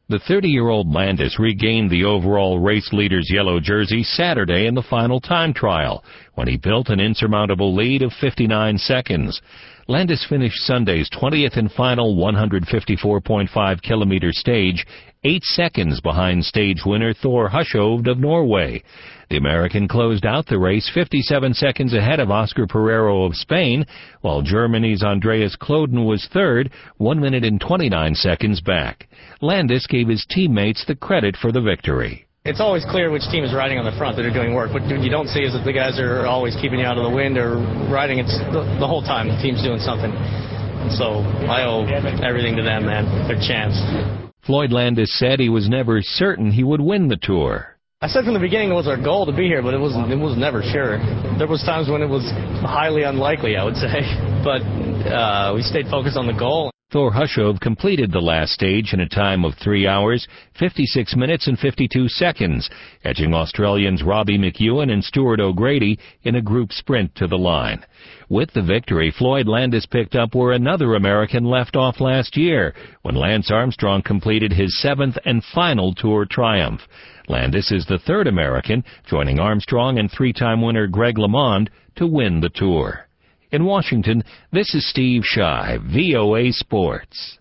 The 30-year-old Landis regained the overall race leader's yellow jersey Saturday in the final time trial, when he built an insurmountable lead of 59 seconds. Landis finished Sunday's 20th and final 154.5-kilometer stage 8 seconds behind stage winner Thor Hushovd of Norway. The American closed out the race 57 seconds ahead of Oscar Pereiro of Spain, while Germany's Andreas Klöden was third, 1 minute and 29 seconds back. Landis gave his teammates the credit for the victory. It's always clear which team is riding on the front that are doing work. What you don't see is that the guys are always keeping you out of the wind or riding. It's the whole time the team's doing something. So I owe everything to them, man. Their champs. Floyd Landis said he was never certain he would win the Tour. I said from the beginning it was our goal to be here, but it was never sure. There was times when it was highly unlikely, I would say. But we stayed focused on the goal. Thor Hushovd completed the last stage in a time of 3 hours, 56 minutes and 52 seconds, edging Australians Robbie McEwen and Stuart O'Grady in a group sprint to the line. With the victory, Floyd Landis picked up where another American left off last year, when Lance Armstrong completed his 7th and final Tour triumph. Landis is the third American, joining Armstrong and 3-time winner Greg LeMond, to win the Tour. In Washington, this is Steve Scheid, VOA Sports.